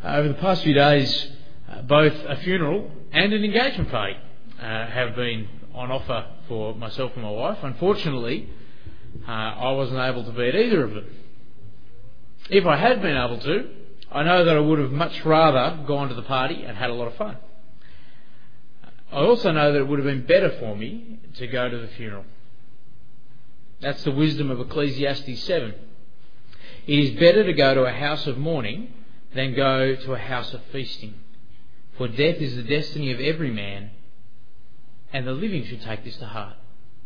Over the past few days, both a funeral and an engagement party have been on offer for myself and my wife. Unfortunately, I wasn't able to be at either of them. If I had been able to, I know that I would have much rather gone to the party and had a lot of fun. I also know that it would have been better for me to go to the funeral. That's the wisdom of Ecclesiastes 7. It is better to go to a house of mourning than go to a house of feasting. For death is the destiny of every man, and the living should take this to heart.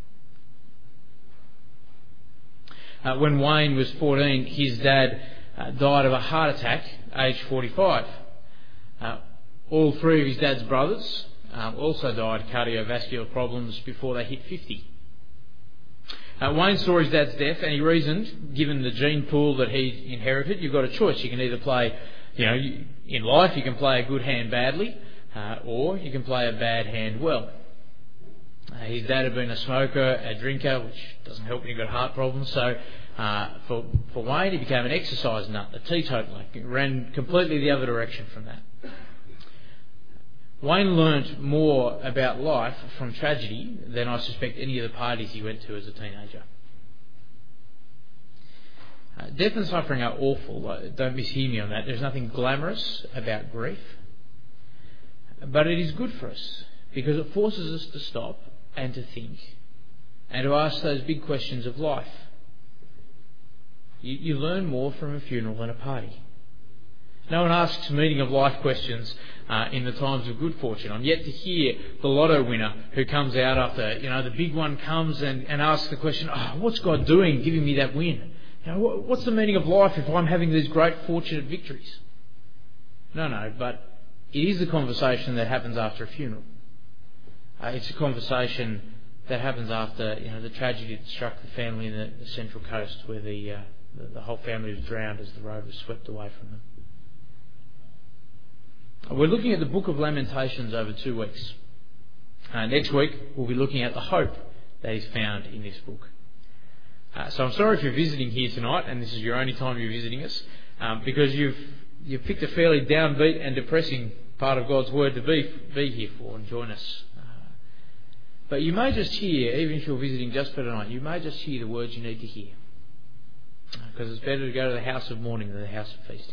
When Wayne was 14, his dad died of a heart attack, aged 45. All three of his dad's brothers also died of cardiovascular problems before they hit 50. Wayne saw his dad's death and he reasoned, given the gene pool that he inherited, you've got a choice. You can either play, in life you can play a good hand badly, or you can play a bad hand well. His dad had been a smoker, a drinker, which doesn't help when you've got heart problems. So for Wayne, he became an exercise nut, a teetotaler. He ran completely the other direction from that. Wayne learnt more about life from tragedy than I suspect any of the parties he went to as a teenager. Death and suffering are awful. Don't mishear me on that. There's nothing glamorous about grief. But it is good for us because it forces us to stop and to think and to ask those big questions of life. You learn more from a funeral than a party. No one asks meaning of life questions in the times of good fortune. I'm yet to hear the lotto winner who comes out after, the big one comes and asks the question, what's God doing giving me that win? What's the meaning of life if I'm having these great fortunate victories? No, but it is a conversation that happens after a funeral. It's a conversation that happens after, the tragedy that struck the family in the Central Coast where the whole family was drowned as the road was swept away from them. We're looking at the Book of Lamentations over 2 weeks. Next week, we'll be looking at the hope that is found in this book. So I'm sorry if you're visiting here tonight, and this is your only time you're visiting us, because you've picked a fairly downbeat and depressing part of God's Word to be here for and join us. But you may just hear, even if you're visiting just for tonight, you may just hear the words you need to hear. Because it's better to go to the house of mourning than the house of feasting.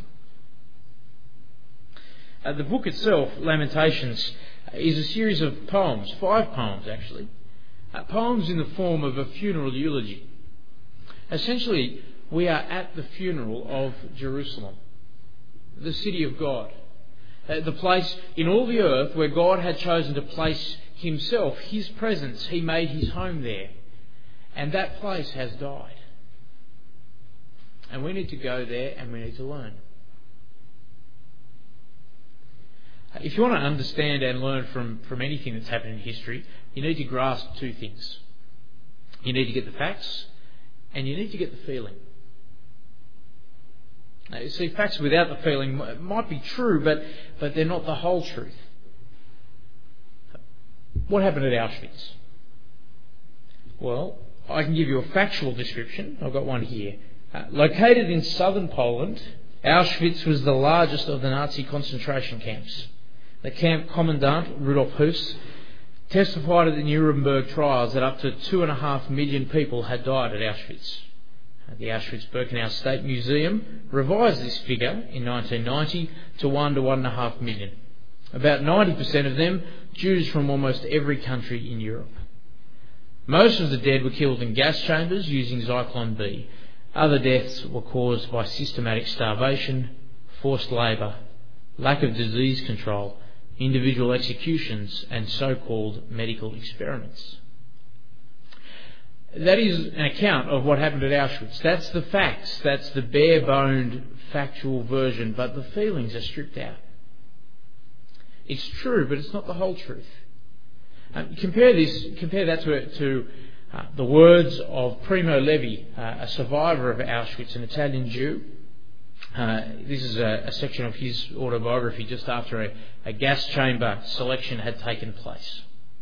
The book itself, Lamentations, is a series of poems, 5 poems actually. Poems in the form of a funeral eulogy. Essentially, we are at the funeral of Jerusalem, the city of God. The place in all the earth where God had chosen to place Himself, His presence. He made His home there. And that place has died. And we need to go there and we need to learn. If you want to understand and learn from anything that's happened in history, you need to grasp 2 things. You need to get the facts and you need to get the feeling. Now, you see, facts without the feeling might be true, but they're not the whole truth. What happened at Auschwitz? Well, I can give you a factual description. I've got one here. Located in southern Poland, Auschwitz was the largest of the Nazi concentration camps. The camp commandant, Rudolf Höss, testified at the Nuremberg trials that up to 2.5 million people had died at Auschwitz. The Auschwitz-Birkenau State Museum revised this figure in 1990 to 1 to 1.5 million. About 90% of them Jews from almost every country in Europe. Most of the dead were killed in gas chambers using Zyklon B. Other deaths were caused by systematic starvation, forced labour, lack of disease control, individual executions and so-called medical experiments. That is an account of what happened at Auschwitz. That's the facts. That's the bare-boned factual version, but the feelings are stripped out. It's true, but it's not the whole truth. Compare that to the words of Primo Levi, a survivor of Auschwitz, an Italian Jew. This is a section of his autobiography just after a gas chamber selection had taken place.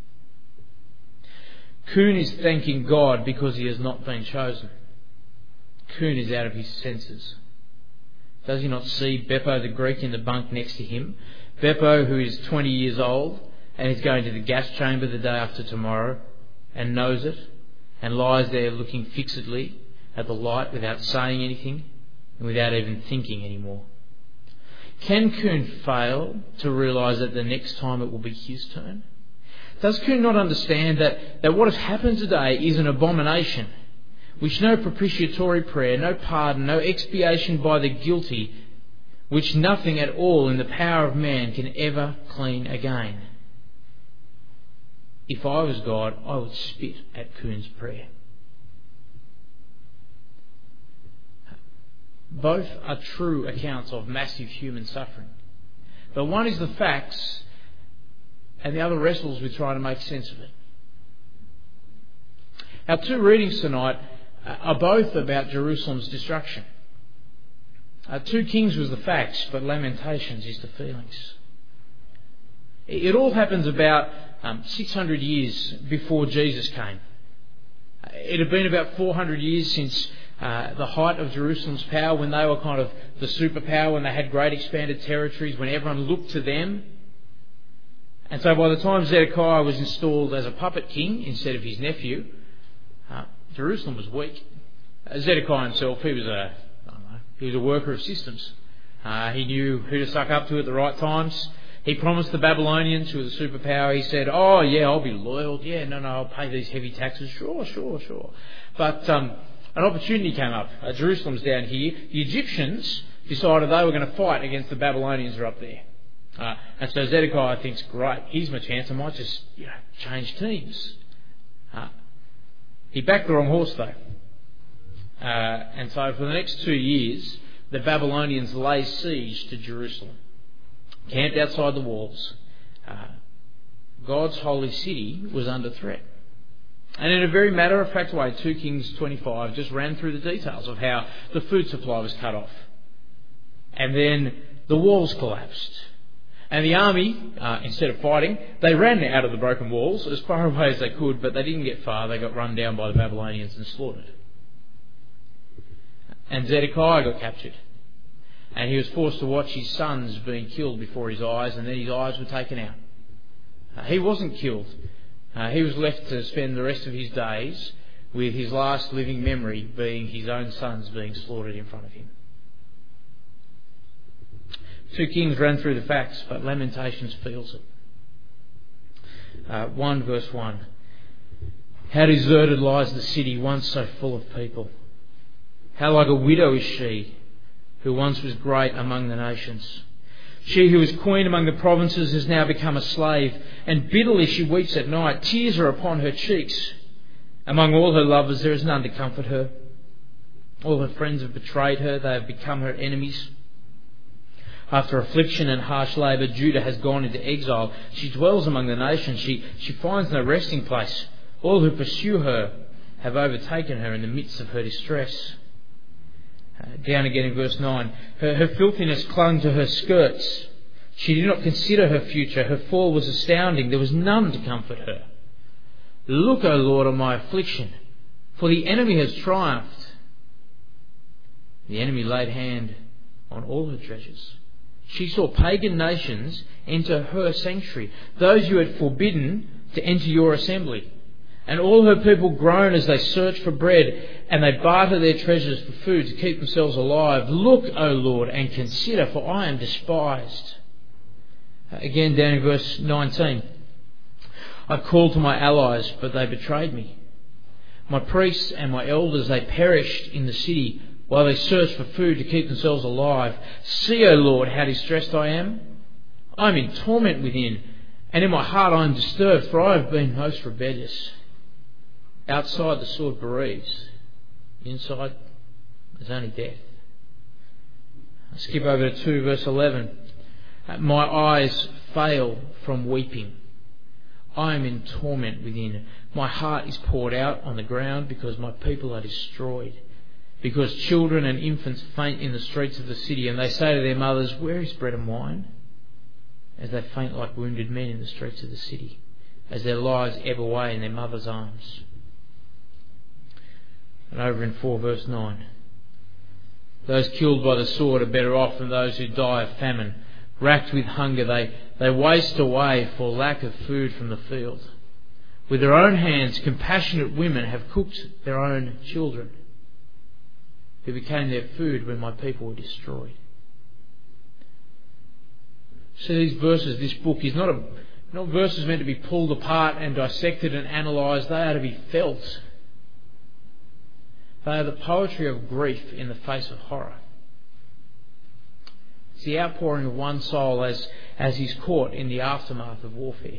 Kuhn is thanking God because he has not been chosen. Kuhn is out of his senses. Does he not see Beppo the Greek in the bunk next to him? Beppo, who is 20 years old and is going to the gas chamber the day after tomorrow and knows it and lies there looking fixedly at the light without saying anything and without even thinking anymore. Can Kuhn fail to realise that the next time it will be his turn? Does Kuhn not understand that what has happened today is an abomination, which no propitiatory prayer, no pardon, no expiation by the guilty, which nothing at all in the power of man can ever clean again? If I was God, I would spit at Kuhn's prayer. Both are true accounts of massive human suffering. But one is the facts and the other wrestles with trying to make sense of it. Our two readings tonight are both about Jerusalem's destruction. 2 Kings was the facts, but Lamentations is the feelings. It all happens about 600 years before Jesus came. It had been about 400 years since the height of Jerusalem's power, when they were kind of the superpower, when they had great expanded territories, when everyone looked to them. And so by the time Zedekiah was installed as a puppet king instead of his nephew, Jerusalem was weak. Zedekiah himself, he was a worker of systems. He knew who to suck up to at the right times. He promised the Babylonians, who were the superpower, he said, "Oh yeah, I'll be loyal. Yeah, no, I'll pay these heavy taxes. Sure. But an opportunity came up. Jerusalem's down here. The Egyptians decided they were going to fight against the Babylonians who are up there. And so Zedekiah thinks, great, here's my chance. I might just change teams. He backed the wrong horse though. And so for the next 2 years, the Babylonians lay siege to Jerusalem, camped outside the walls. God's holy city was under threat. And in a very matter-of-fact way, 2 Kings 25 just ran through the details of how the food supply was cut off. And then the walls collapsed. And the army, instead of fighting, they ran out of the broken walls as far away as they could, but they didn't get far. They got run down by the Babylonians and slaughtered. And Zedekiah got captured. And he was forced to watch his sons being killed before his eyes, and then his eyes were taken out. He wasn't killed. He was left to spend the rest of his days with his last living memory being his own sons being slaughtered in front of him. 2 Kings ran through the facts, but Lamentations feels it. 1 verse 1. How deserted lies the city, once so full of people. How like a widow is she, who once was great among the nations. She who was queen among the provinces has now become a slave, and bitterly she weeps at night. Tears are upon her cheeks. Among all her lovers there is none to comfort her. All her friends have betrayed her, they have become her enemies. After affliction and harsh labour, Judah has gone into exile. She dwells among the nations. She finds no resting place. All who pursue her have overtaken her in the midst of her distress. Down again in verse 9. Her filthiness clung to her skirts. She did not consider her future. Her fall was astounding. There was none to comfort her. Look, O Lord, on my affliction, for the enemy has triumphed. The enemy laid hand on all her treasures. She saw pagan nations enter her sanctuary, those you had forbidden to enter your assembly. And all her people groan as they search for bread, and they barter their treasures for food to keep themselves alive. Look, O Lord, and consider, for I am despised. Again down in verse 19. I called to my allies, but they betrayed me. My priests and my elders, they perished in the city, while they searched for food to keep themselves alive. See, O Lord, how distressed I am. I am in torment within, and in my heart I am disturbed, for I have been most rebellious. Outside the sword bereaves, inside there's only death. I skip over to 2 verse 11. My eyes fail from weeping. I am in torment within. My heart is poured out on the ground because my people are destroyed. Because children and infants faint in the streets of the city, and they say to their mothers, where is bread and wine? As they faint like wounded men in the streets of the city, as their lives ebb away in their mother's arms. And over in 4 verse 9. Those killed by the sword are better off than those who die of famine. Racked with hunger, they waste away for lack of food from the field. With their own hands, compassionate women have cooked their own children, who became their food when my people were destroyed. So these verses, this book is not verses meant to be pulled apart and dissected and analysed. They are to be felt. They are the poetry of grief in the face of horror. It's the outpouring of one soul as he's caught in the aftermath of warfare.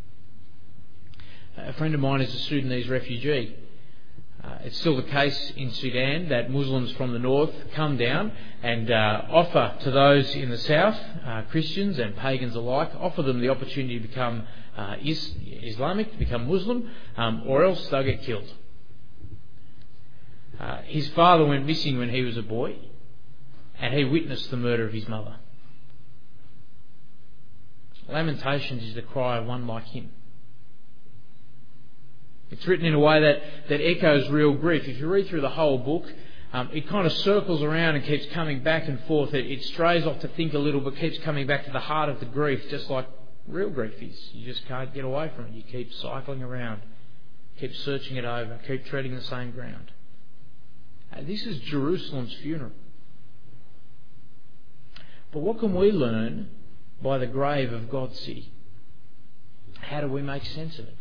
A friend of mine is a Sudanese refugee. It's still the case in Sudan that Muslims from the north come down and offer to those in the south, Christians and pagans alike, offer them the opportunity to become Islamic, to become Muslim, or else they'll get killed. His father went missing when he was a boy, and he witnessed the murder of his mother. Lamentations is the cry of one like him. It's written in a way that echoes real grief. If you read through the whole book, it kind of circles around and keeps coming back and forth. It strays off to think a little, but keeps coming back to the heart of the grief, just like real grief is. You just can't get away from it. You keep cycling around, keep searching it over, keep treading the same ground. This is Jerusalem's funeral. But what can we learn by the grave of God's city? How do we make sense of it?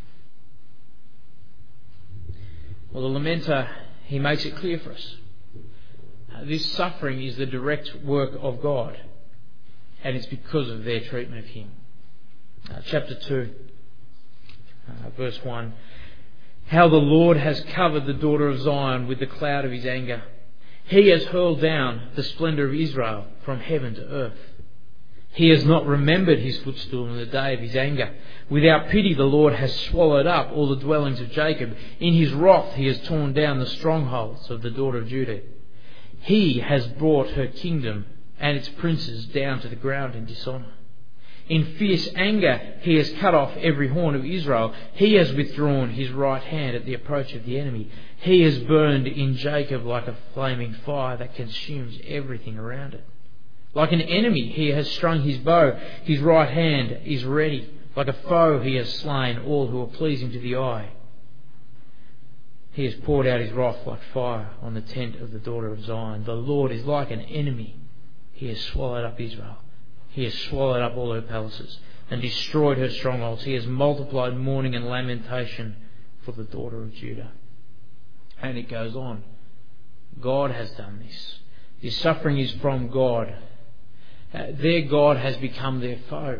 Well, the lamenter, he makes it clear for us. This suffering is the direct work of God, and it's because of their treatment of him. Chapter 2, verse 1. How the Lord has covered the daughter of Zion with the cloud of his anger. He has hurled down the splendour of Israel from heaven to earth. He has not remembered his footstool in the day of his anger. Without pity the Lord has swallowed up all the dwellings of Jacob. In his wrath he has torn down the strongholds of the daughter of Judah. He has brought her kingdom and its princes down to the ground in dishonour. In fierce anger he has cut off every horn of Israel. He has withdrawn his right hand at the approach of the enemy. He has burned in Jacob like a flaming fire that consumes everything around it. Like an enemy he has strung his bow. His right hand is ready. Like a foe he has slain all who are pleasing to the eye. He has poured out his wrath like fire on the tent of the daughter of Zion. The Lord is like an enemy. He has swallowed up Israel. He has swallowed up all her palaces and destroyed her strongholds. He has multiplied mourning and lamentation for the daughter of Judah. And it goes on. God has done this. This suffering is from God. Their God has become their foe.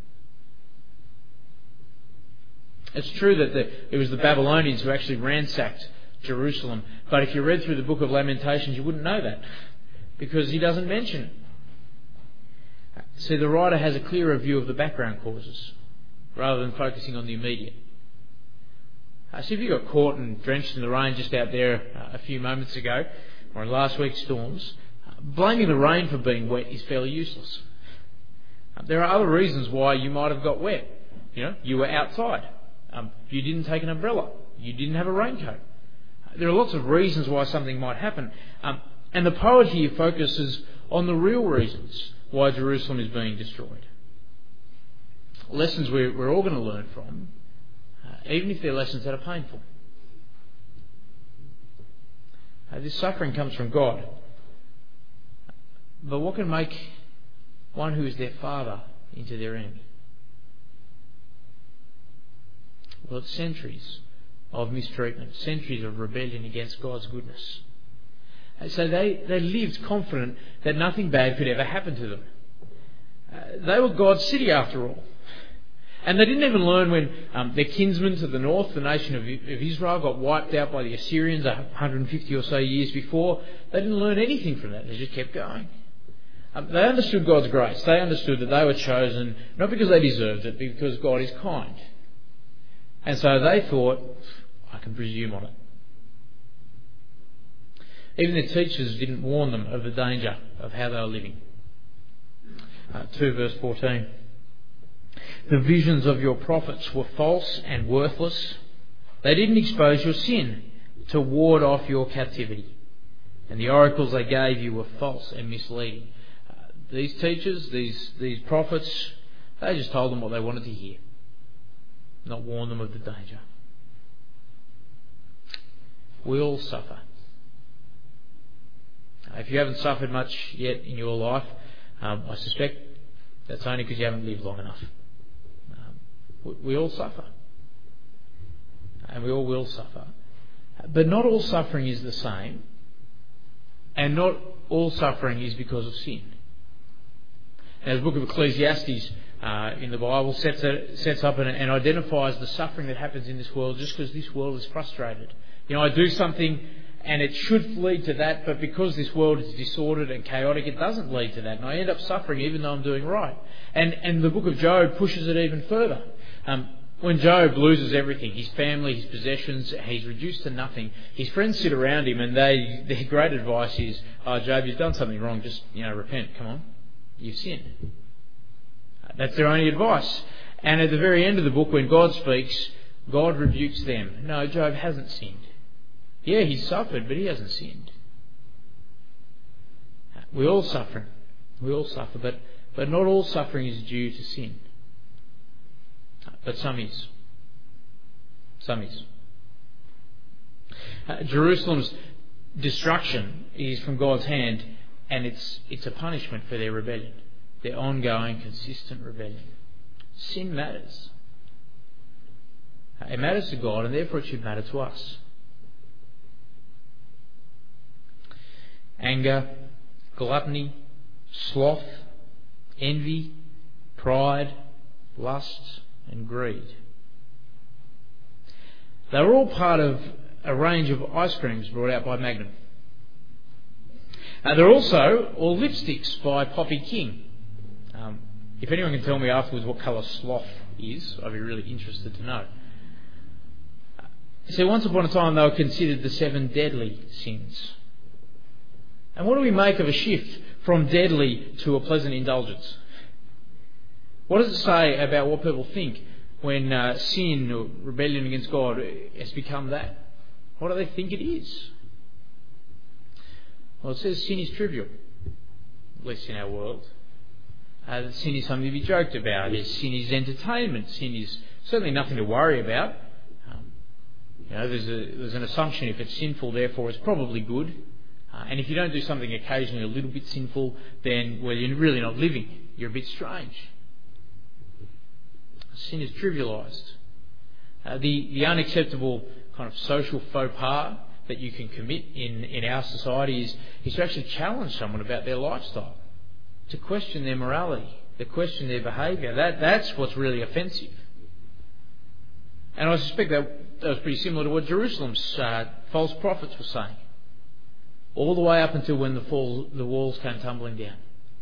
It's true that it was the Babylonians who actually ransacked Jerusalem. But if you read through the book of Lamentations, you wouldn't know that, because he doesn't mention it. See, the writer has a clearer view of the background causes, rather than focusing on the immediate. So if you got caught and drenched in the rain just out there a few moments ago, or in last week's storms, blaming the rain for being wet is fairly useless. There are other reasons why you might have got wet. You were outside. You didn't take an umbrella. You didn't have a raincoat. There are lots of reasons why something might happen. And the poet here focuses on the real reasons why Jerusalem is being destroyed. Lessons we're all going to learn from, even if they're lessons that are painful. This suffering comes from God. But what can make one who is their father into their enemy? Well, it's centuries of mistreatment, centuries of rebellion against God's goodness. And so they lived confident that nothing bad could ever happen to them. They were God's city after all. And they didn't even learn when their kinsmen to the north, the nation of Israel, got wiped out by the Assyrians 150 or so years before. They didn't learn anything from that. They just kept going. They understood God's grace. They understood that they were chosen not because they deserved it, but because God is kind. And so they thought, I can presume on it. Even their teachers didn't warn them of the danger of how they were living. 2 verse 14. The visions of your prophets were false and worthless. They didn't expose your sin to ward off your captivity. And the oracles they gave you were false and misleading. These teachers, these prophets, they just told them what they wanted to hear, not warn them of the danger. We all suffer. If you haven't suffered much yet in your life, I suspect that's only because you haven't lived long enough. We all suffer. And we all will suffer. But not all suffering is the same. And not all suffering is because of sin. Now, the book of Ecclesiastes in the Bible sets up and identifies the suffering that happens in this world just because this world is frustrated. I do something and it should lead to that, but because this world is disordered and chaotic, it doesn't lead to that. And I end up suffering even though I'm doing right. And the book of Job pushes it even further. When Job loses everything, his family, his possessions, he's reduced to nothing. His friends sit around him and their great advice is, "Oh, Job, you've done something wrong. Just, repent. Come on. You've sinned." That's their only advice. And at the very end of the book, when God speaks, God rebukes them. No, Job hasn't sinned. Yeah, he's suffered, but he hasn't sinned. We all suffer. We all suffer, but not all suffering is due to sin. But some is. Some is. Jerusalem's destruction is from God's hand, and it's a punishment for their rebellion, their ongoing, consistent rebellion. Sin matters. It matters to God, and therefore it should matter to us. Anger, gluttony, sloth, envy, pride, lust, and greed. They were all part of a range of ice creams brought out by Magnum. They're also all lipsticks by Poppy King. If anyone can tell me afterwards what colour sloth is, I'd be really interested to know. See, once upon a time they were considered the 7 deadly sins. And what do we make of a shift from deadly to a pleasant indulgence? What does it say about what people think when sin or rebellion against God has become that? What do they think it is? Well, it says sin is trivial, at least in our world. That sin is something to be joked about. Sin is entertainment. Sin is certainly nothing to worry about. There's an assumption if it's sinful, therefore it's probably good. And if you don't do something occasionally a little bit sinful, then, well, you're really not living. You're a bit strange. Sin is trivialised. The unacceptable kind of social faux pas that you can commit in our society is to actually challenge someone about their lifestyle, to question their morality, to question their behaviour. That's what's really offensive. And I suspect that was pretty similar to what Jerusalem's false prophets were saying, all the way up until when the walls came tumbling down.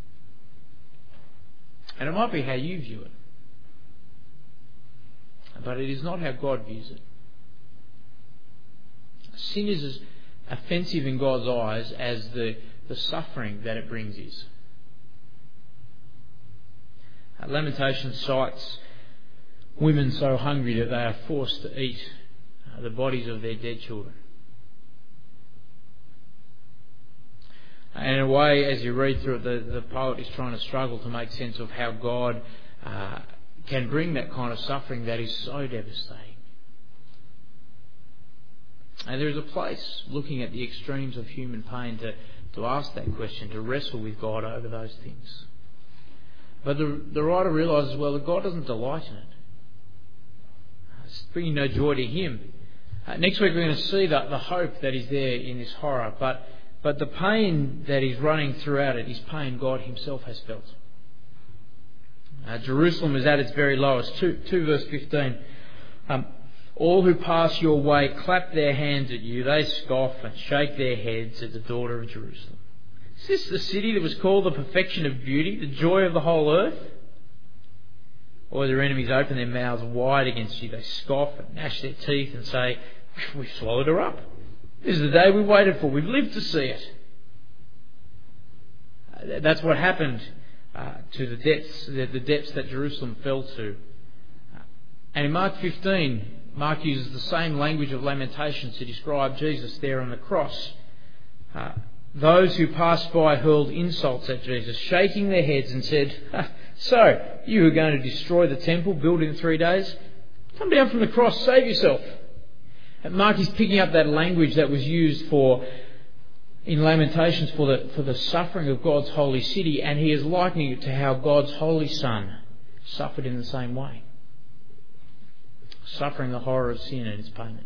And it might be how you view it, but it is not how God views it. Sin is as offensive in God's eyes as the suffering that it brings is. Lamentations cites women so hungry that they are forced to eat the bodies of their dead children. And in a way, as you read through it, the poet is trying to struggle to make sense of how God can bring that kind of suffering that is so devastating. And there is a place, looking at the extremes of human pain, to ask that question, to wrestle with God over those things. But the writer realises, well, that God doesn't delight in it. It's bringing no joy to Him. Next week we're going to see the hope that is there in this horror, but the pain that is running throughout it is pain God Himself has felt. Jerusalem is at its very lowest. 2 verse 15. All who pass your way clap their hands at you. They scoff and shake their heads at the daughter of Jerusalem. Is this the city that was called the perfection of beauty, the joy of the whole earth? Or their enemies open their mouths wide against you. They scoff and gnash their teeth and say, "We've swallowed her up. This is the day we waited for. We've lived to see it." That's what happened to the depths that Jerusalem fell to. And in Mark 15, Mark uses the same language of Lamentations to describe Jesus there on the cross. Those who passed by hurled insults at Jesus, shaking their heads and said, "So, you who are going to destroy the temple, build it in 3 days? Come down from the cross, save yourself." And Mark is picking up that language that was used in Lamentations for the suffering of God's holy city, and he is likening it to how God's holy Son suffered in the same way, suffering the horror of sin and its payment.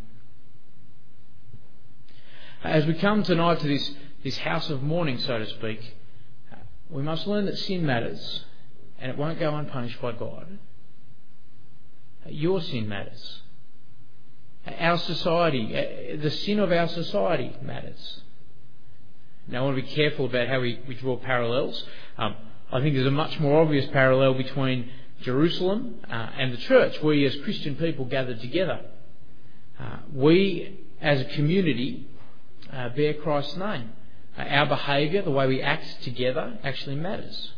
As we come tonight to this house of mourning, so to speak, we must learn that sin matters, and it won't go unpunished by God. Your sin matters. Our society, the sin of our society matters. Now, I want to be careful about how we draw parallels. I think there's a much more obvious parallel between Jerusalem and the church. We as Christian people gathered together. We as a community bear Christ's name. Our behaviour, the way we act together, actually matters.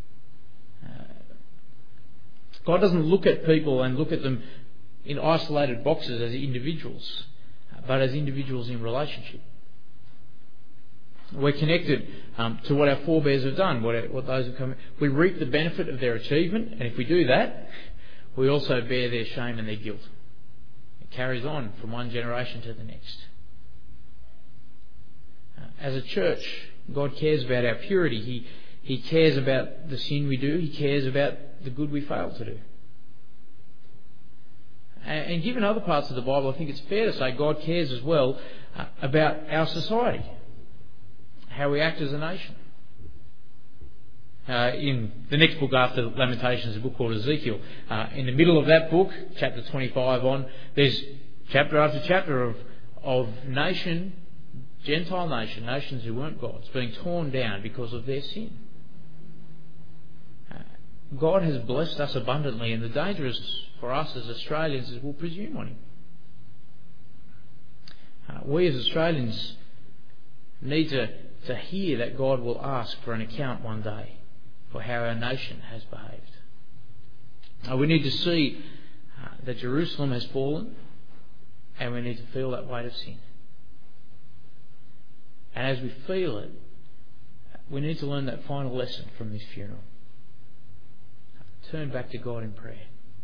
God doesn't look at people and look at them in isolated boxes as individuals, but as individuals in relationship. We're connected to what our forebears have done, what those have come. We reap the benefit of their achievement, and if we do that, we also bear their shame and their guilt. It carries on from one generation to the next. As a church, God cares about our purity. He cares about the sin we do. He cares about the good we fail to do. And given other parts of the Bible, I think it's fair to say God cares as well about our society, how we act as a nation. In the next book after Lamentations, a book called Ezekiel, in the middle of that book, chapter 25 on, there's chapter after chapter of nation, Gentile nation, nations who weren't God's, being torn down because of their sin. God has blessed us abundantly, and the danger is for us as Australians is we'll presume on Him. We as Australians need to hear that God will ask for an account one day for how our nation has behaved. We need to see that Jerusalem has fallen, and we need to feel that weight of sin. And as we feel it, we need to learn that final lesson from this funeral. Turn back to God in prayer.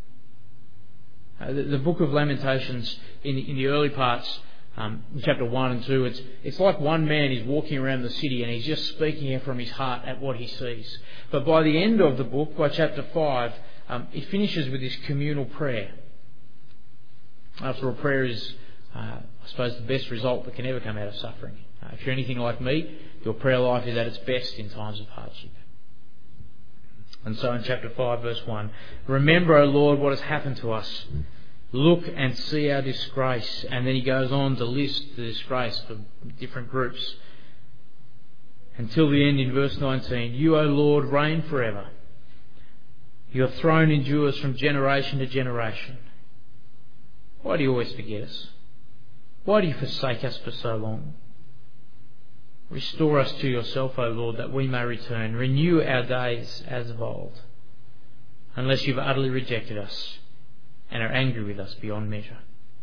The book of Lamentations, in the early parts, in chapter 1 and 2, it's like one man is walking around the city and he's just speaking from his heart at what he sees. But by the end of the book, by chapter 5, it finishes with this communal prayer. After all, prayer is, I suppose, the best result that can ever come out of suffering. If you're anything like me, your prayer life is at its best in times of hardship. And so in chapter 5, verse 1, "Remember, O Lord, what has happened to us. Look and see our disgrace." And then he goes on to list the disgrace for different groups. Until the end in verse 19, "You, O Lord, reign forever. Your throne endures from generation to generation. Why do you always forget us? Why do you forsake us for so long? Restore us to yourself, O Lord, that we may return. Renew our days as of old, unless you've utterly rejected us and are angry with us beyond measure."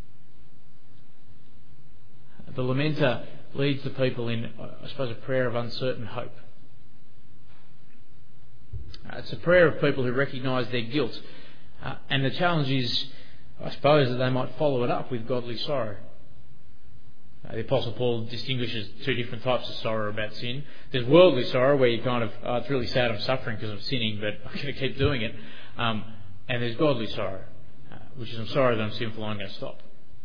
The lamenter leads the people in, I suppose, a prayer of uncertain hope. It's a prayer of people who recognise their guilt. And the challenge is, I suppose, that they might follow it up with godly sorrow. The Apostle Paul distinguishes two different types of sorrow about sin. There's worldly sorrow, where you kind of, it's really sad I'm suffering because I'm sinning, but I'm going to keep doing it. And there's godly sorrow, which is, I'm sorry that I'm sinful, I'm going to stop.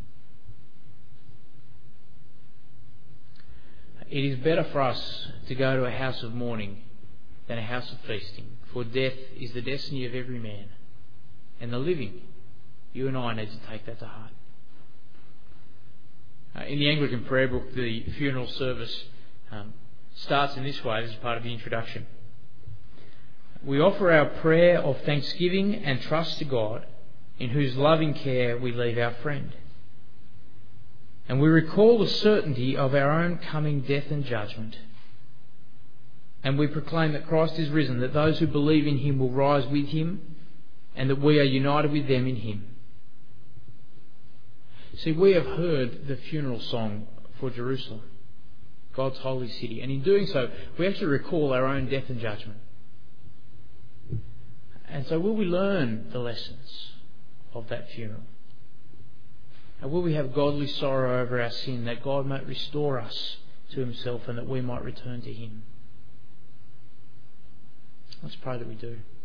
It is better for us to go to a house of mourning than a house of feasting, for death is the destiny of every man. And the living, you and I need to take that to heart. In the Anglican prayer book, the funeral service starts in this way. This is part of the introduction. "We offer our prayer of thanksgiving and trust to God, in whose loving care we leave our friend. And we recall the certainty of our own coming death and judgment. And we proclaim that Christ is risen, that those who believe in Him will rise with Him, and that we are united with them in Him." See, we have heard the funeral song for Jerusalem. God's holy city. And in doing so, we actually recall our own death and judgment. And so will we learn the lessons of that funeral? And will we have godly sorrow over our sin, that God might restore us to Himself and that we might return to Him? Let's pray that we do.